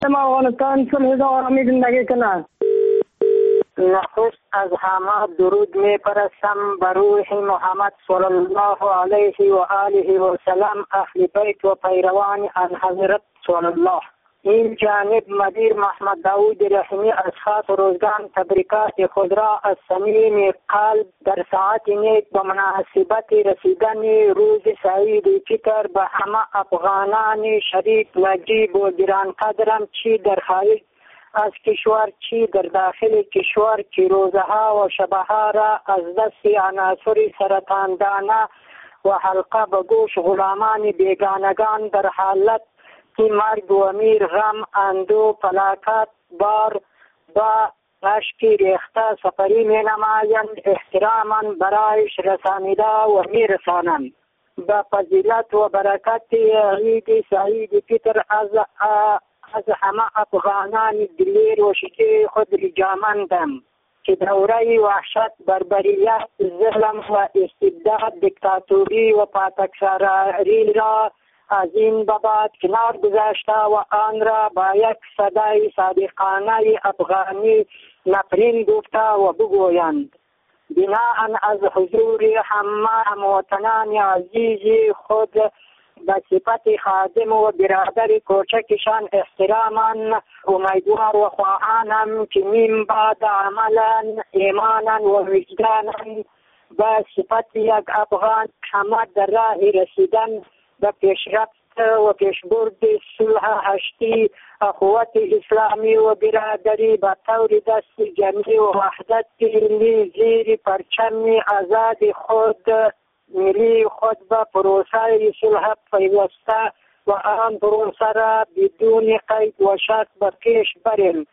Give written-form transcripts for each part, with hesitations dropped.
ما افغانستان صلح و آرامی زندگی کنه. نخست از همه درود می پرستم بر روح محمد صلی الله علیه و آله و سلم، اهل بیت و پیروان آن حضرت صلی الله. این جانب مدیر محمد داود رحیمی از خاص روزگان تبریکات خود را از صمیم قلب در ساعت نیک به مناسبت رسیدن روز سعید فطر به همه افغانان شریف نجیب و گرانقدرم، چی در خارج از کشور چی در داخل کشور، که روزها و شبها را از دست عناصر سرطاندانه و حلقه به گوش غلامان بیگانگان در حالت که مرگ و میر، غم، اندو، فلاکت بار با اشکی ریخته سفری می نمایند، احتراما برایش رسانیده و می رسانند. به فضیلت و برکت عید سعید فطر از همه افغانان دلیر و شکی خود رجامندم که دوره وحشت، بربریت، ظلم و استبداد، دیکتاتوری و پاتکسرایی را از این به بعد کنار گذاشته و آن را با یک صدای صادقانه افغانی نفرین گفته و بگویند. بناء از حضور همه هموطنان عزیز خود به صفت خادم و برادر کوچکشان احتراما امیدوار و خواهانم که من بعد عملا ایمانا و وجدانا به صفت یک افغان همه در راه رسیدن به پیشرفت و پیشبرد صلح هشتی، اخوت اسلامی و برادری به طور دست جمعی و وحدت ملی زیر پرچم آزاد خود ملی خود به پروسه صلح پیوسته و آن پروسه را بدون قید و شرط به پیش بریم.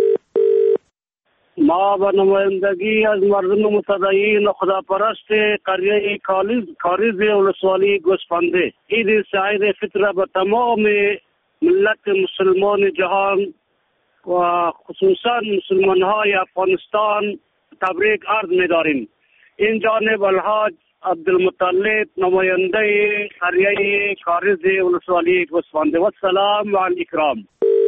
ما به نمایندگی از مردم متدین خداپرست قریه کاریز ولسوالی گوسفنده عید سعید فطر به تمام ملت مسلمان جهان و خصوصا مسلمان های افغانستان تبریک عرض می داریم. این جانب الحاج عبدالمطلب نماینده قریه کاریز ولسوالی گوسفنده. و السلام و الاکرام.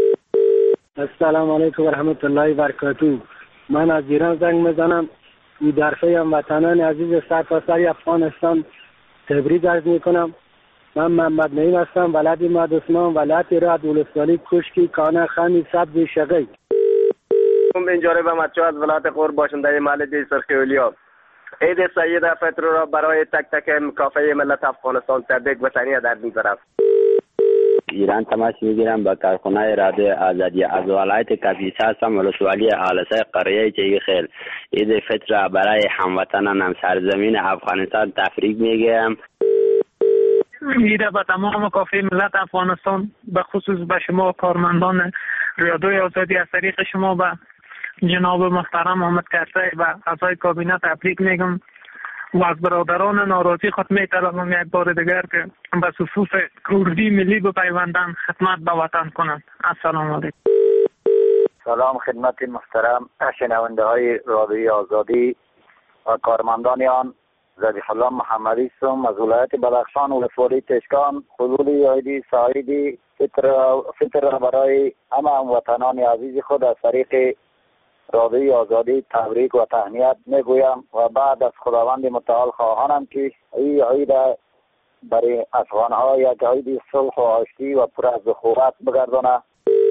السلام علیکم و رحمت الله و برکاته. من از ایران زنگ میزنم. این درفه هموطنان عزیز سرتاسر افغانستان تبریک عرض میکنم. من محمد نعیم هستم، ولد مدسمان، ولایت راد ولسوالی کشکی کانه خانی سبز شقی. من جارب مچو از ولایت قور باشنده محل سرخیولیا. عید سعید فطر را برای تک تک مکافه ملت افغانستان تبریک و تهنیت عرض می‌کنم. ایران تماس میگیرم با کارخانه رادیو آزادی از ولایت کاپیسا هستم، ولسوالی آلسه قریه چیخیل. عید فطر را برای هموطنانم سرزمین افغانستان تبریک میگم. عید به تمام کافه ملت افغانستان، به خصوص به شما کارمندان رادیوی آزادی از طریق شما به جناب محترم محمد کرسی و اعضای کابینه تبریک میگم و از برادران ناراضی خود میطلبم یک بار دیگر که به صفوف کردی ملی بپیوندند، خدمت به وطن کنند. السلام علیکم. سلام خدمت محترم شنونده های رادیوی آزادی و کارمندان آن. ذبیح الله محمدی هستم از ولایت بدخشان ولسوالی تشکان. حضور عید سعید فطر را برای همه هموطنان عزیز خود از طریق رادیوی آزادی تبریک و تهنیت میگویم و بعد از خداوند متعال خواهانم که این عید برای افغان‌ها یک عید صلح و آشتی و پر از اخوت بگردانه.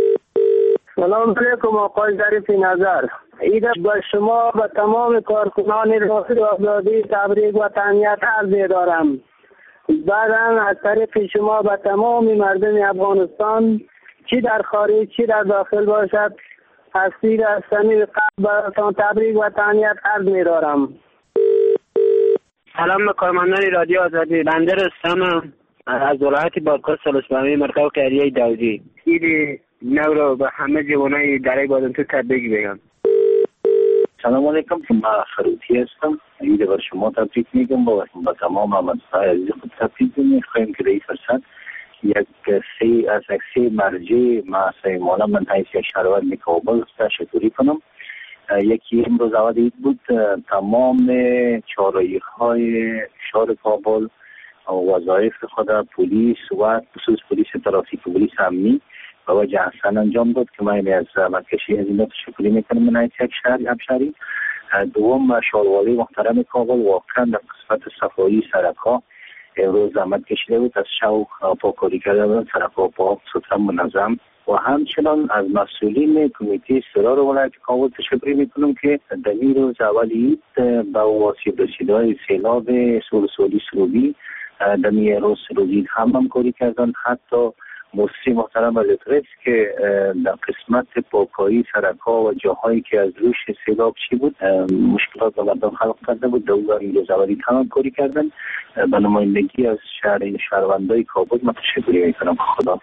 سلام علیکم آقای ظریف نظر. عید به شما و تمام کارکنان رادیوی آزادی تبریک و تهنیت عرض دارم. بعداً از طریق شما به تمام مردم افغانستان چی در خارج چی در داخل باشد از سیر از صمیم قلب براتان تبریک و تهنیت عرض می‌دارم. سلام به کارمندان رادیو آزادی. بنده رستم از ولایت بادغیس ولسوالی مرکز قریه داودی. عید نو رو به همه جوانای درای بادنتو تبریک میگم. سلام علیکم، من خروتی هستم. عید بر شما تبریک میگم با تمام هموطنان عزیز خود تبریک میگم که این فرصت یک سه مرجع معصومانه من حیث شهروند کابل تشکر کنم. یکی امروز اول عید بود، تمام چهاررای‌های شهر کابل وظایف خود پلیس و خصوص پلیس ترافیک و پلیس امنی به وجه احسن انجام داد که من از زحمتکشی از اینا تشکر میکنم من از یک شهر همشهری. دوم شاروالی محترم کابل واقعا در قسمت صفایی سرک‌ها امروز زحمت کشیده بود، از شو پاکاری کرده بودن، سرک‌ها پاک سوتر منظم و همچنان از مسئولین کمیته اصلاح ولایت کابل تشکر میکنم که در این روز اول عید با واسطه رسیدهای سیلاب سروبی در این روز سروبی هم همکاری کردن. حتی مؤسسه محترم الکتریک که در قسمت پاکایی سرک‌ها و جاهایی که از روش سیلاب چی بود مشکلات به مردم خلق کرده بود در این روز اولی همکاری کردن. به نمایندگی از شهروندای کابل من تشکر میکنم. خدا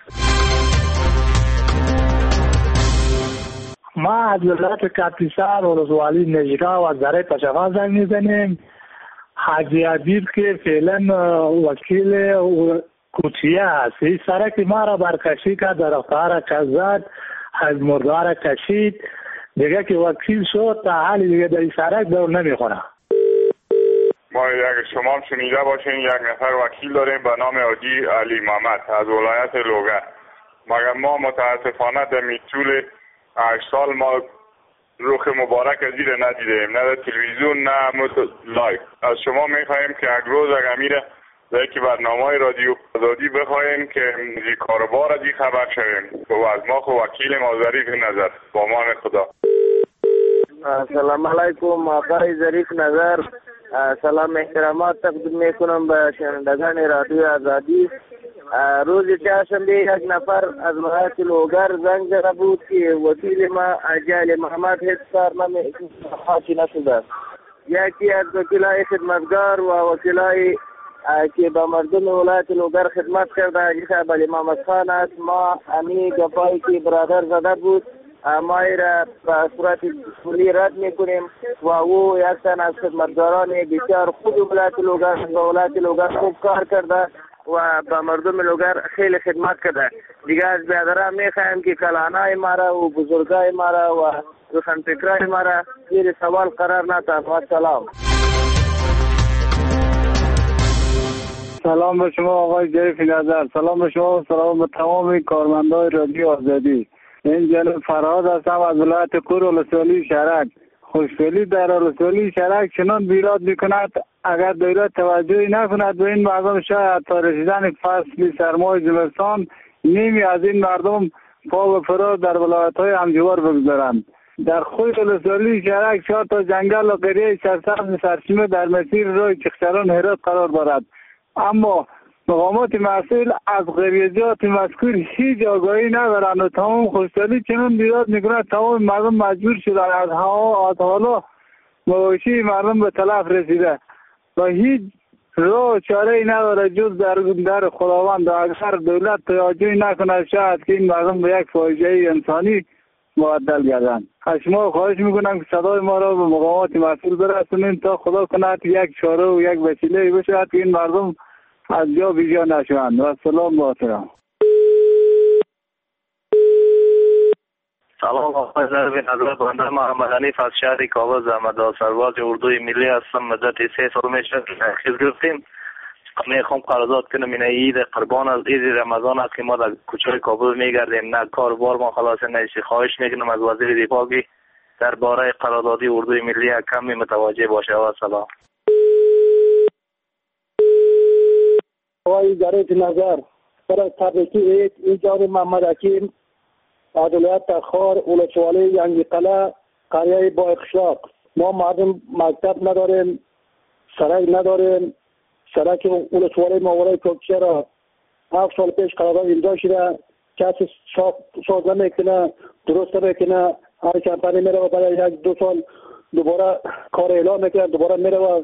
ما از ولایت کاپیسا ولسوالی نجرا و ذره پشاور زنگ میزنیم. حاجی عبیر که فعلا وکیل کوچیه هست، این سرک ما را برکشی کرد، درختار کزد از مردار کشید دیگه که وکیل شد تا حالی دیگه در این سرک دور نمیخونه. ما یک شما هم شنیده باشین یک نفر وکیل داریم به نام حاجی علی محمد از ولایت لوگر، مگر ما متاسفانه در طول 8 سال ما روح مبارک از این ندیدیم، نه در تلویزیون نه لایو. از شما میخواهیم که یک روز اگر میره در یکی برنامه رادیو آزادی بخواهیم که این کاربار از این خبر شویم و از ما خو وکیل ما ظریف نظر با امان خدا. السلام علیکم آقای ظریف نظر، سلام احترامات تقدیم میکنم به شنوندگان رادیو آزادی. روز چهارشنبه یک نفر از ولایت لوگر زنگ زده بود که وکیل ما حاجی محمد هیچ کار نشده. یکی از وکیلای خدمتگار و وکیلای که به مردم ولایت لوگر خدمت کرده حاجی صاحب علی محمد خان است. ما امی گپایی که برادر زده بود ما را به صورت کلی رد میکنیم و او یک تن از خدمتگاران بسیار خوب ولایت لوگر و ولایت لوگر خوب کار کرده و به مردم لوگر خیلی خدمت کرده. دیگه از برادران میخوایم که کلانای ما را و بزرگای ما را و روشنفکرای ما را زیر سوال قرار ندهند. و سلام. سلام به شما آقای ظریف نظر، سلام به شما و سلام به تمام کارمندان رادیو آزادی. این جناب فرهاد هستم از ولایت کور ولسوالی شرک. خوشفعلی در ولسوالی شرک چنان بیراد میکند اگر دولت توجهی نکند به این مردم شاید تا رسیدن فصل سرمای زمستان نیمی از این مردم پا به فرار در ولایت‌های همجوار بگذارند. در خود ولسوالی شرک 4 تا جنگل و قریه سرسبز سرچشمه در مسیر راه چخچران هرات قرار دارد، اما مقامات مسئول از قریجات مذکور هیچ آگاهی ندارند و تمام خوشحالی چنان بیراد میکند تمام مردم مجبور شدند از حالا مواشی مردم به تلف رسیده و هیچ راه چاره ای نداره جز در خداوند. اگر دولت توجهی نکند شاید که این مردم به یک فاجعه انسانی مبدل گردند. از شما خواهش میکنم که صدای ما را به مقامات مسئول برسونید تا خدا کند یک چاره و یک وسیله باشد که این مردم از جا بیجا نشوند. و سلام با احترام. سلام آقای ظریف نظر، بنده محمد حنیف از شهر کابل زحمت‌دار سرباز اردوی ملی هستم. مدت 3 سال میشه تأخیر گرفتیم. میخوام قرارداد کنم این عید قربان از عید رمضان است که ما در کوچه کابل میگردیم، نه کاروبار ما خلاص نشی. خواهش میکنم از وزیر دفاع درباره قراردادی اردوی ملی کمی متوجه باشه. و سلام. آقای ظریف نظر، برای تبریکی عید اینجا محمد حکیم از ولایت تخار ولسوالی ینگی قلعه قریه با اخشاق. ما مردم مکتب نداریم، سرک نداریم. سرک ولسوالی ماورای کوکچه را 7 سال پیش قرارداد امضا شده، کسی ساز نمیکنه، درست نمیکنه. هر کمپانی میره و برای 1-2 سال دوباره کار اعلام میکنه، دوباره میره و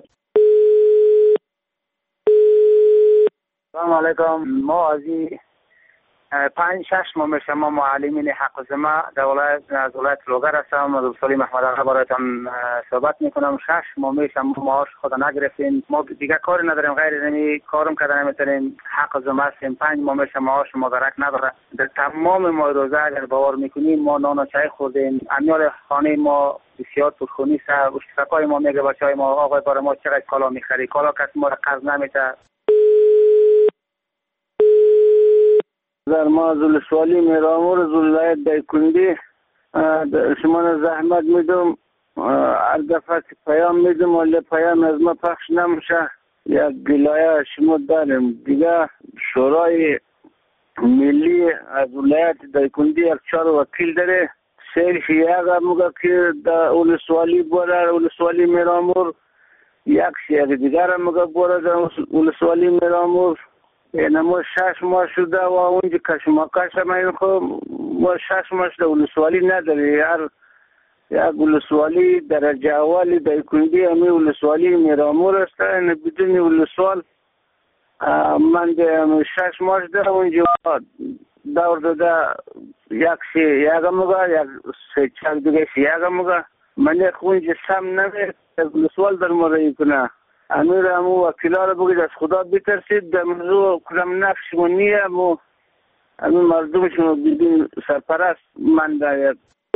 سلام علیکم. ما از 5-6 ماه میشه ما معلمین حق زما از ولایت لوگر هستم. از ولسوالی محمد آقا برایتان صحبت میکنم. 6 ماه میشه ما معاش خود نگرفتیم. ما دیگه کاری نداریم، غیر نمی کارم کردن نمیتونیم. حق زما هستیم. 5 ماه میشه معاش مدرک نداره. در تمام ما روزه اگر باور میکنیم ما نان و چای خوردیم. امیال خانه ما بسیار پرخونی است. اشتراکای ما میگه بچهای ما آقای برای ما چقدر کالا میخری، کالا کسی ما را قرض نمیده. در ما ولسوالی میرامور ولایت دایکنډي شما زحمت میدم، هر دفعه که پیام میدم ولی پیام از ما پخش نمیشه. یک گلایه شما داریم دیگه. شورای ملی از ولایت دایکنډي یک 4 وکیل داره. صرف یک موقع که در ولسوالی بوده ولسوالی میرامور، یک شیخ دیگر موقع بوده در ولسوالی میرامور. یعنی ما 6 ماه شده و اونجا کشمکش هم خب ما 6 ماه شده ولسوالی نداره. هر یک ولسوالی درجه اولی دایکنډي همی ولسوالی میرامور است. یعنی بدون ولسوال من 6 ماه شده اونجا دور داده یک موقع یک 3 دیگه یک موقع من اونجا سم نمید ولسوال در مرایی کنه. امیر امو وکیلا رو بگید از خدا بترسید در موضوع کنم نقش منیه امو مردمشون بدین سرپرست من داید.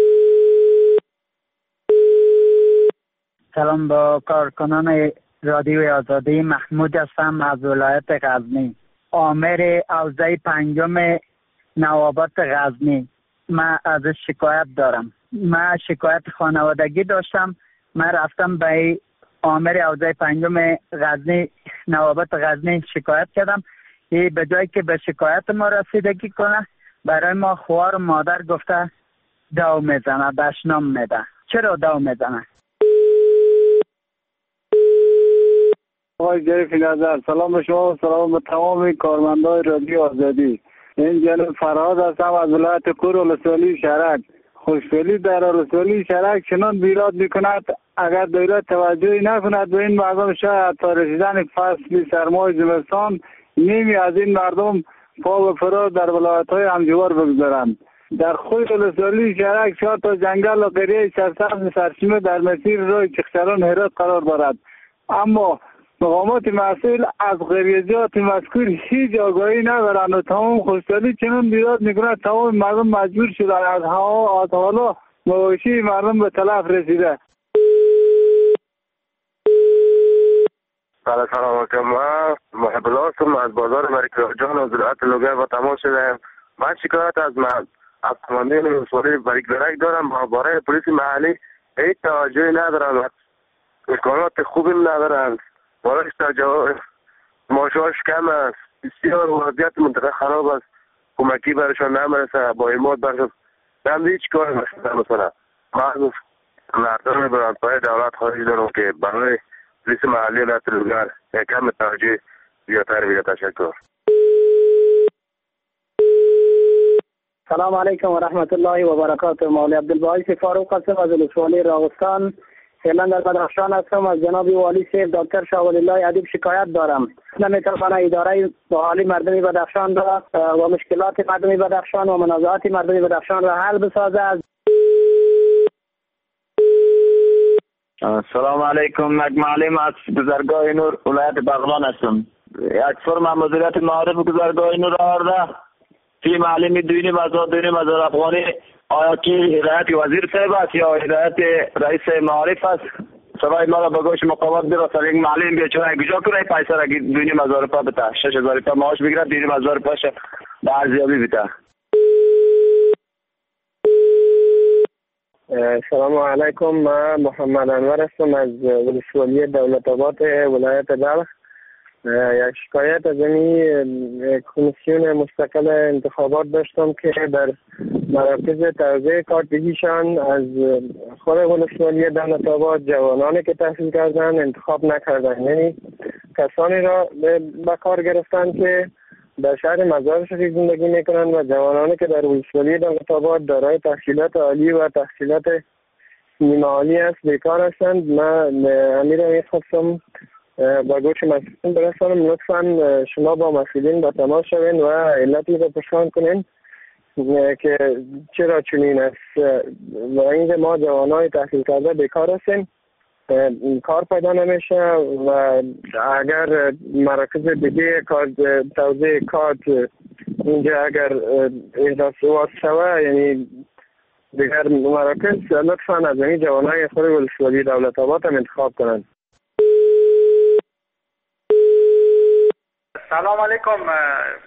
سلام، با کارکنان رادیوی آزادی محمود هستم از ولایت غزنی، آمر حوزه 5 نوابت غزنی. من از شکایت دارم. من شکایت خانوادگی داشتم. من رفتم به آمر حوزه 5 غزنی نوابت غزنی شکایت کردم. این به جایی که به شکایت ما رسیدگی کنه برای ما خوار و مادر گفته دو میزنه، دشنام میده. چرا دو میزنه؟ آقای جریفی نظر، سلام به شما و سلام به تمام کارمندان رادیو آزادی. این جناب فرهاد هستم از ولایت کور ولسوالی شرک. خوشفعلی در ولسوالی شرک چنان بیراد میکند اگر دولت توجهی نکند به این مردم شاید تا رسیدن فصل سرمای زمستان نیمی از این مردم پا و فرار در ولایت‌های همجوار بگذارند. در خود ولسوالی شرک 4 تا جنگل و قریه سرسبز سرچشمه در مسیر راه چخچران هرات قرار دارد، اما مقامات مسئول از قریه‌جات مذکور هیچ آگاهی ندارند و تمام خوشحالی چنان بیراد میکند تمام مردم مجبور شدند از حالا مواشی مردم به تلف رسیده. سلام علیکم. من محب الله هستم از بازار برکجان از ولایت لوگر و تماس شدم. من شکایت از کماندان ولسوالی برکجان دارم. برای پلیس محلی هیچ توجهی ندارند، امکانات خوبی ندارند. برایش ماشاش کم است، بسیار وضعیت منطقه خراب است، کمکی برشان نمیرسه، با ایماد برشان نمیده هیچ کار نشده. مثلا من مردم برانپای دولت خواهش دارم که برای پلیس محلی ولایت لوگر کم توجه زیادتر بده. تشکر. سلام علیکم و رحمت الله و برکاته. مولوی عبدالباعث فاروق هستم از ولسوالی راغستان فعلا در بدخشان هستم. از جناب والی صاحب دکتر شاه ولی الله ادیب شکایت دارم. نمیتوانه اداره بحالی مردمی بدخشان را و مشکلات مردمی بدخشان و منازعات مردمی بدخشان را حل بسازد. سلام علیکم. معلم از گذرگاه نور ولایت بغلان هستم. یک فرم مدیریت معارف گذرگاه نور آورده. فی معلم دینی مزار افغانی. آیا که هدایت وزیر صاحب است یا هدایت رئیس معارف است؟ سوای ما را به گوش مقامات برسد. یک معلم بیچاره کجا کنه پیسه را دینی مزار پا بده 6000 تا معاش بگیره، دینی مزار پاش به ارزیابی بده. سلام علیکم. من محمد انور هستم از ولسوالی دولت آباد ولایت بلخ. یک شکایت از این کمیسیون مستقل انتخابات داشتم که در مراکز توزیع کارتگیشان از خود ولسوالی دولت آباد جوانانی که تحصیل کردن انتخاب نکردن، یعنی کسانی را به کار گرفتن که در شهر مزار شریف زندگی میکنند و جوانانی که در ولسوالی دولت آباد دارای تحصیلات عالی و تحصیلات نیمه عالی است بیکار هستند. من امیر میخواستم با گوش مسئولین برسانم لطفا شما با مسئولین با تماس شوین و علتی را پرسان کنین که چرا چنین است و اینکه ما جوانای تحصیل کرده بیکار هستیم، کار پیدا نمیشه و اگر مراکز دیگه توزیع کارت اینجا اگر احداث شوه یعنی دیگر مراکز لطفا از این جوانای خود ولسوالی دولت آباد هم انتخاب کنند. سلام علیکم.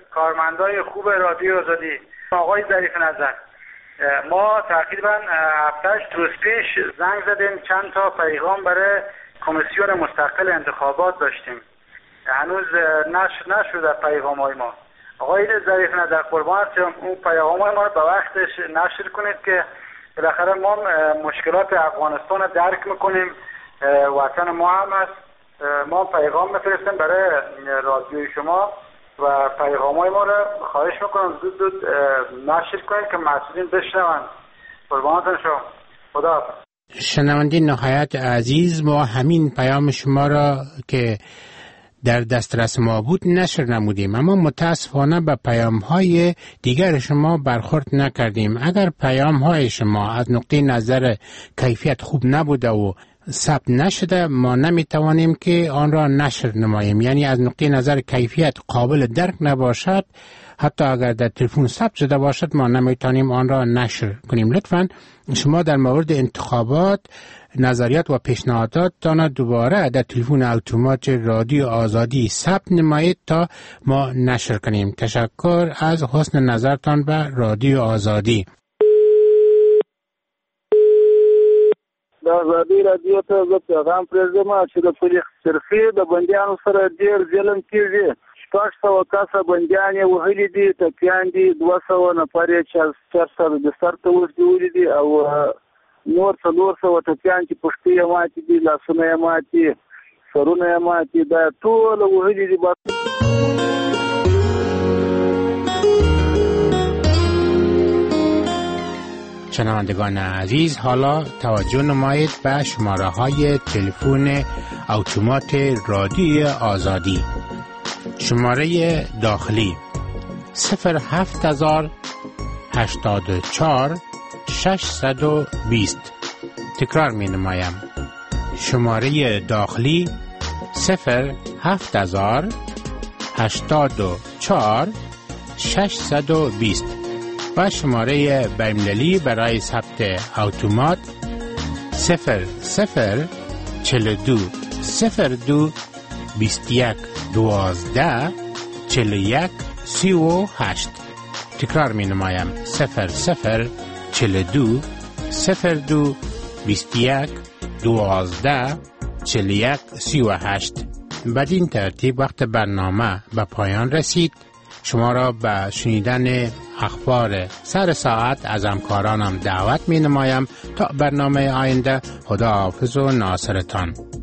کارمندای خوب رادیو آزادی، آقای ظریف نظر، ما تقریبا 7-8 روز پیش زنگ زدیم، چند تا پیغام برای کمیسیون مستقل انتخابات داشتیم، هنوز نشده پیغام‌های ما. آقای ظریف نظر قربان هستم، اون پیغام‌های ما رو به وقتش نشر کنید که بالاخره ما مشکلات افغانستان رو درک میکنیم، وطن ما هم هست. ما پیغام میفرستیم برای رادیوی شما و پیغام‌های ما رو خواهش میکنم زود نشر کنید که مسئولین بشنون. قربانتون شما. خدا. شنونده نهایت عزیز، ما همین پیام شما را که در دسترس ما بود نشر نمودیم، اما متاسفانه به پیام‌های دیگر شما برخورد نکردیم. اگر پیام‌های شما از نقطه نظر کیفیت خوب نبوده و ثبت نشده، ما نمیتوانیم که آن را نشر نماییم. یعنی از نقطه نظر کیفیت قابل درک نباشد، حتی اگر در تلفن ثبت شده باشد، ما نمیتوانیم آن را نشر کنیم. لطفاً شما در مورد انتخابات نظریات و پیشنهاداتتان دوباره در تلفن اتومات رادیو آزادی ثبت نمایید تا ما نشر کنیم. تشکر از حسن نظرتان به رادیو آزادی. د آزادي رادیو ته زه پیغام پرېږدم چې د پولې صرفې د بندیانو سره ډېر ظلم کېږي. 600 کسه بندیان یې وهلي دي، ټپیان دي، 200 نفر یې چارسر بستر ته ورسولي دي او نور 400 ټپیان چې پښتۍ یې ماتې دي، لاسونه یې ماتې، سرونه یې ماتې، دا ټول وهلي دي. شنوندگان عزیز، حالا توجه نمایید به شماره های تلفن اتومات رادیو آزادی. شماره داخلی 07084 620. تکرار می نمایم. شماره داخلی 07084 620 و شماره بین‌المللی برای ثبت اتومات 0042 02 21 12 41 38. تکرار می نمایم. 0042 02 21 12 41 38. بدین ترتیب وقت برنامه به پایان رسید. شما را به شنیدن اخبار سر ساعت از همکارانم دعوت می نمایم تا برنامه آینده. خدا حافظ و ناصرتان.